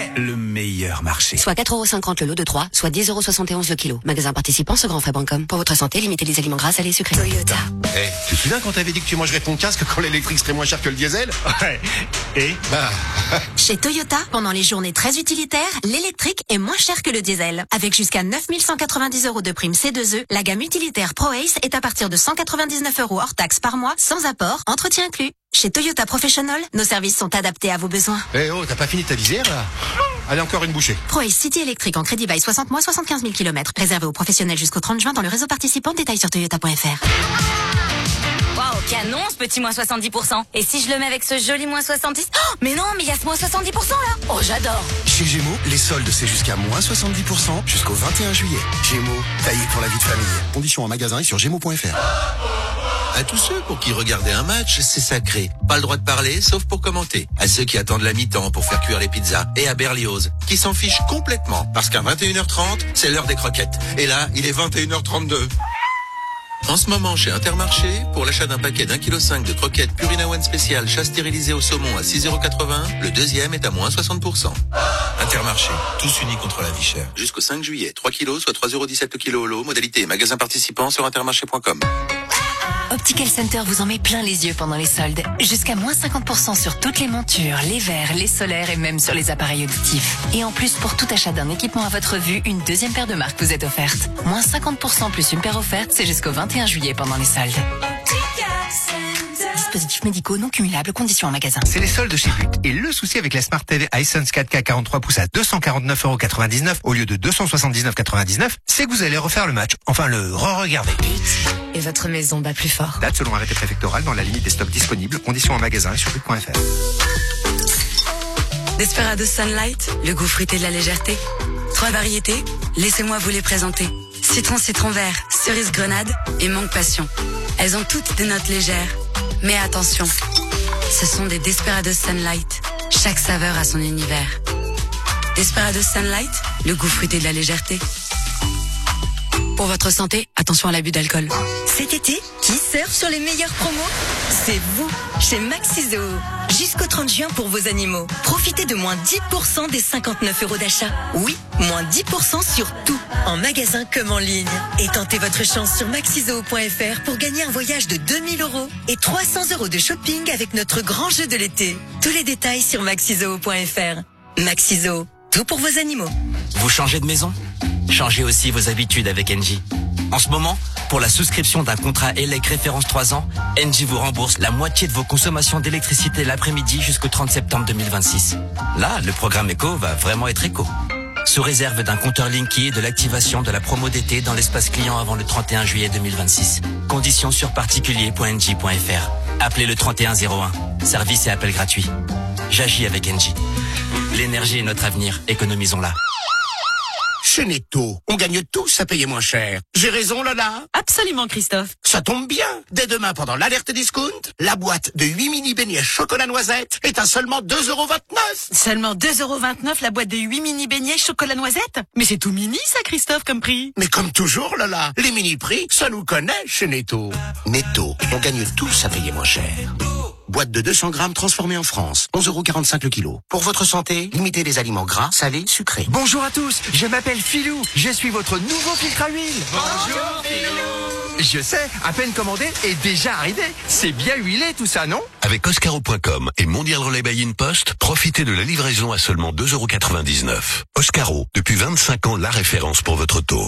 Le meilleur marché. Soit 4,50€ le lot de 3, soit 10,71€ le kilo. Magasin participant sur grandfrais.com. Pour votre santé, limitez les aliments gras, salés et sucrés. Toyota. Tu te souviens quand t'avais dit que tu mangerais ton casque quand l'électrique serait moins cher que le diesel? Ouais. Et Chez Toyota, pendant les journées très utilitaires, l'électrique est moins cher que le diesel. Avec jusqu'à 9 190€ de prime C2E, la gamme utilitaire ProAce est à partir de 199€ hors taxe par mois, sans apport, entretien inclus. Chez Toyota Professional, nos services sont adaptés à vos besoins. Eh oh, t'as pas fini ta visière là? Allez, encore une bouchée. ProAce City électrique en crédit bail 60 mois, 75 000 km. Réservé aux professionnels jusqu'au 30 juin dans le réseau participant. Détails sur toyota.fr. Waouh, canon ce petit moins 70%. Et si je le mets avec ce joli moins 70? Oh, mais non, mais il y a ce moins 70% là. Oh, j'adore. Chez Gémeaux, les soldes c'est jusqu'à moins 70% jusqu'au 21 juillet. Gémeaux, taillé pour la vie de famille. Conditions en magasin et sur gémeaux.fr. À tous ceux pour qui regarder un match, c'est sacré. Pas le droit de parler, sauf pour commenter. À ceux qui attendent la mi-temps pour faire cuire les pizzas. Et à Berlioz, qui s'en fichent complètement. Parce qu'à 21h30, c'est l'heure des croquettes. Et là, il est 21h32. En ce moment, chez Intermarché, pour l'achat d'un paquet d'1,5 kg de croquettes Purina One spécial chat stérilisé au saumon à 6,80€, le deuxième est à moins 60%. Intermarché, tous unis contre la vie chère. Jusqu'au 5 juillet, 3 kilos, soit 3,17€ le kilo au lot. Modalité magasin participant sur intermarché.com. Optical Center vous en met plein les yeux pendant les soldes. Jusqu'à moins 50% sur toutes les montures, les verres, les solaires et même sur les appareils auditifs. Et en plus, pour tout achat d'un équipement à votre vue, une deuxième paire de marques vous est offerte. Moins 50% plus une paire offerte, c'est jusqu'au 21 juillet pendant les soldes. Dispositifs médicaux non cumulables, conditions en magasin. C'est les soldes chez But. Et le souci avec la Smart TV Hisense 4K 43 pouces à 249,99€ au lieu de 279,99€, c'est que vous allez refaire le match. Enfin, le re-regarder. Et votre maison bat plus fort. Date selon arrêté préfectoral dans la limite des stocks disponibles. Conditions en magasin et sur but.fr. Desperados Sunlight, le goût fruité de la légèreté. 3 variétés, laissez-moi vous les présenter. Citron vert, cerise grenade et mangue passion. Elles ont toutes des notes légères. Mais attention, ce sont des Desperados Sunlight. Chaque saveur a son univers. Desperados Sunlight, le goût fruité de la légèreté. Pour votre santé, attention à l'abus d'alcool. Cet été, qui surfe sur les meilleures promos? C'est vous, chez Maxizo. Jusqu'au 30 juin pour vos animaux. Profitez de moins 10% des 59€ d'achat. Oui, moins 10% sur tout, en magasin comme en ligne. Et tentez votre chance sur maxizo.fr pour gagner un voyage de 2000€ et 300€ de shopping avec notre grand jeu de l'été. Tous les détails sur maxizo.fr. Maxizo, tout pour vos animaux. Vous changez de maison? Changez aussi vos habitudes avec Engie. En ce moment, pour la souscription d'un contrat ELEC référence 3 ans, Engie vous rembourse la moitié de vos consommations d'électricité l'après-midi jusqu'au 30 septembre 2026. Là, le programme éco va vraiment être éco. Sous réserve d'un compteur Linky et de l'activation de la promo d'été dans l'espace client avant le 31 juillet 2026. Conditions sur particulier.engie.fr. Appelez le 3101. Service et appel gratuit. J'agis avec Engie. L'énergie est notre avenir. Économisons-la. Chez Netto, on gagne tous à payer moins cher. J'ai raison, Lola? Absolument, Christophe. Ça tombe bien. Dès demain, pendant l'alerte discount, la boîte de 8 mini beignets chocolat noisette est à seulement 2,29€. Seulement 2,29€ la boîte de 8 mini beignets chocolat noisette? Mais c'est tout mini, ça, Christophe, comme prix. Mais comme toujours, Lola, les mini prix, ça nous connaît chez Netto. Netto, on gagne tous à payer moins cher. Boîte de 200 grammes transformée en France. 11,45€ le kilo. Pour votre santé, limitez les aliments gras, salés, sucrés. Bonjour à tous, je m'appelle Philou. Je suis votre nouveau filtre à huile. Bonjour Philou. Je sais, à peine commandé et déjà arrivé. C'est bien huilé tout ça, non? Avec Oscaro.com et Mondial Relais by InPost, profitez de la livraison à seulement 2,99€. Oscaro, depuis 25 ans, la référence pour votre taux.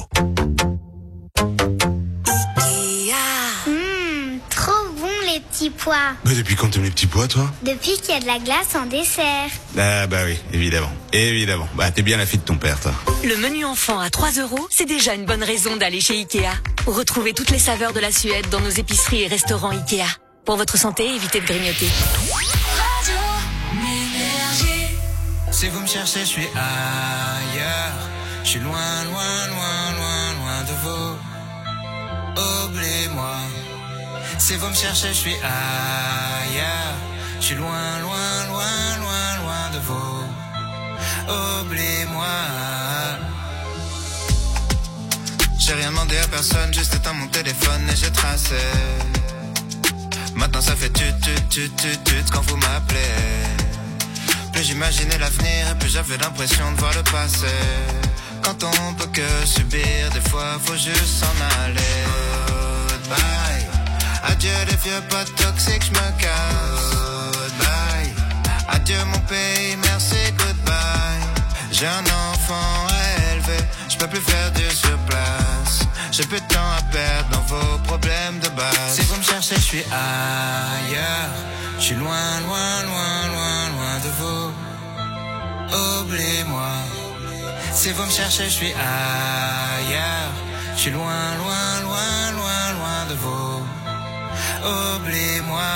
Petits pois. Mais depuis quand t'aimes les petits pois, toi? Depuis qu'il y a de la glace en dessert. Ah bah oui, évidemment. Évidemment. Bah t'es bien la fille de ton père, toi. Le menu enfant à 3€, c'est déjà une bonne raison d'aller chez Ikea. Retrouvez toutes les saveurs de la Suède dans nos épiceries et restaurants Ikea. Pour votre santé, évitez de grignoter. Si vous me cherchez, je suis ailleurs. Je suis loin, loin, loin, loin, loin de vous. Oubliez-moi. Si vous me cherchez, je suis ailleurs. Je suis loin, loin, loin, loin, loin de vous. Oubliez-moi. J'ai rien demandé à personne, juste éteint mon téléphone et j'ai tracé. Maintenant ça fait tut quand vous m'appelez. Plus j'imaginais l'avenir et plus j'avais l'impression de voir le passé. Quand on peut que subir, des fois faut juste s'en aller. Goodbye. Adieu les vieux potes toxiques, j'me casse. Goodbye. Adieu mon pays, merci, goodbye. J'ai un enfant à élever, j'peux plus faire du surplace. J'ai plus de temps à perdre dans vos problèmes de base. Si vous me cherchez, j'suis ailleurs. J'suis loin, loin, loin, loin, loin de vous. Oubliez-moi. Si vous me cherchez, j'suis ailleurs. J'suis loin, loin, loin, loin, loin de vous. Oubliez-moi.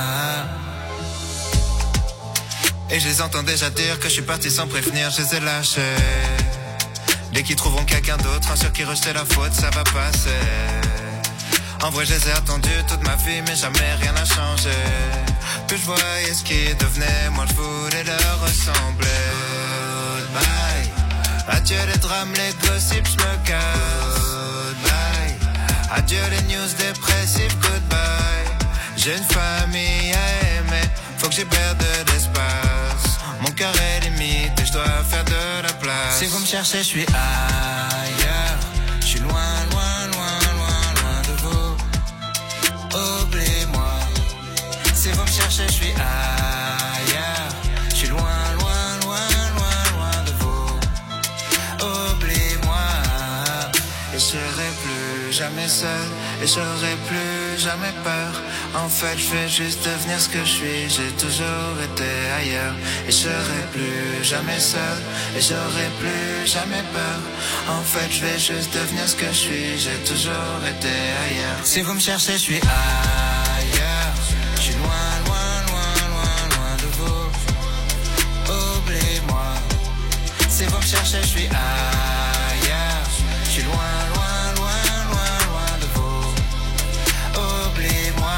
Et je les entends déjà dire que je suis parti sans prévenir, je les ai lâchés. Dès qu'ils trouveront quelqu'un d'autre, un sur qui rejeter la faute, ça va passer. En vrai, je les ai attendus toute ma vie, mais jamais rien n'a changé. Plus je voyais ce qui devenait, moi je voulais leur ressembler. Goodbye. Adieu les drames, les gossips, je me casse. Goodbye. Adieu les news dépressives, goodbye. J'ai une famille à aimer, faut que j'y perde de l'espace. Mon cœur est limite et je dois faire de la place. Si vous me cherchez, je suis ailleurs. Je suis loin, loin, loin, loin, loin de vous. Oubliez-moi. Si vous me cherchez, je suis ailleurs. Je suis loin, loin, loin, loin, loin de vous. Oubliez-moi. Et je serai plus jamais seul. Et j'aurai plus jamais peur. En fait, je vais juste devenir ce que je suis. J'ai toujours été ailleurs. Et je serai plus jamais seul. Et j'aurai plus jamais peur. En fait, je vais juste devenir ce que je suis. J'ai toujours été ailleurs. Si vous me cherchez, je suis ailleurs. Je suis loin, loin, loin, loin, loin de vous. Oubliez-moi. Si vous me cherchez, je suis ailleurs. Je suis loin, loin, loin, loin, loin de vous. Oubliez-moi.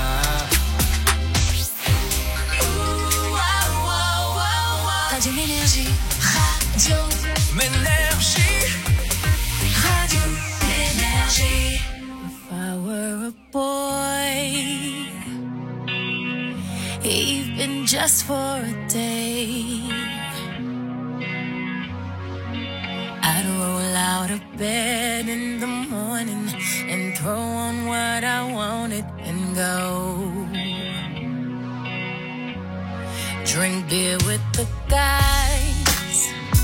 Radio Ménergie, Radio Ménergie, Radio Ménergie. If I were a boy, even just for a day, I'd roll out of bed in the morning and throw on what I wanted and go. Drink beer with the guys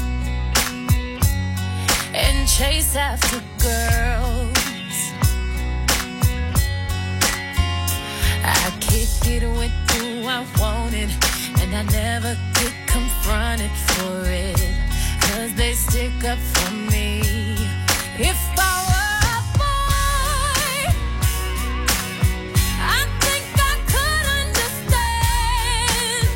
and chase after girls. I kick it with who I wanted, and I never get confronted for it, 'cause they stick up for me. If I were a boy, I think I could understand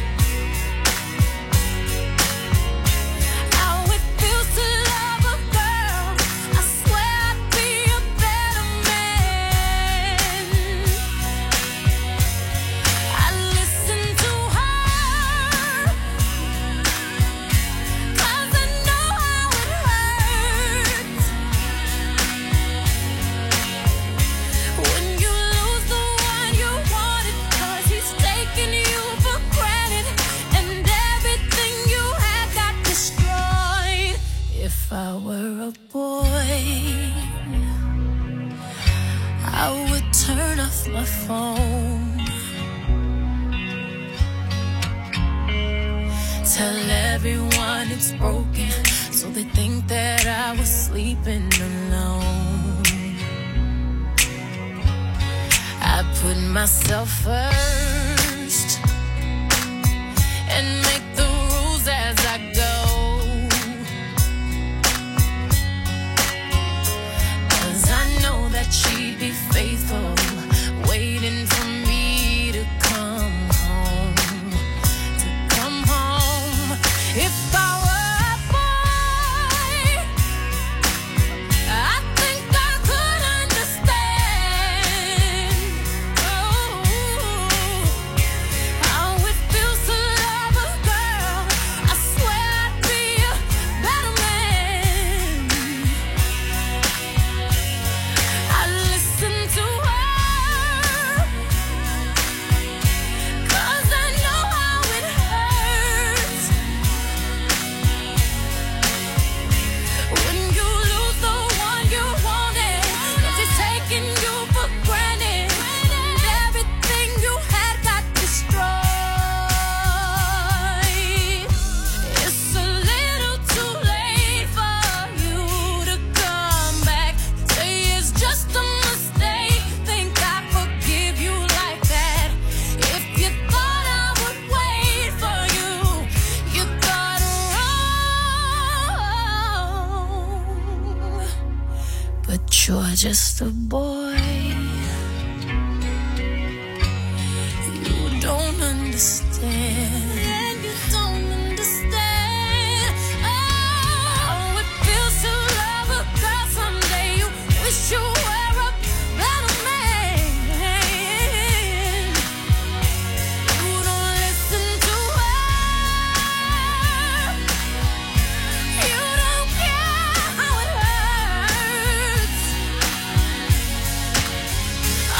how it feels to love a girl. I swear I'd be a better man. I listen to her, 'cause I know how it hurts when you lose the one you wanted, 'cause he's taking you for granted and everything you had got destroyed. If I were a boy, I would turn off my phone, tell everyone it's broken, so they think that I was sleeping alone. I put myself first and make the rules as I go, 'cause I know that she'd be faithful, waiting for me to come home, to come home. If I were a boy, I think I could understand. Oh, just a boy. You don't understand.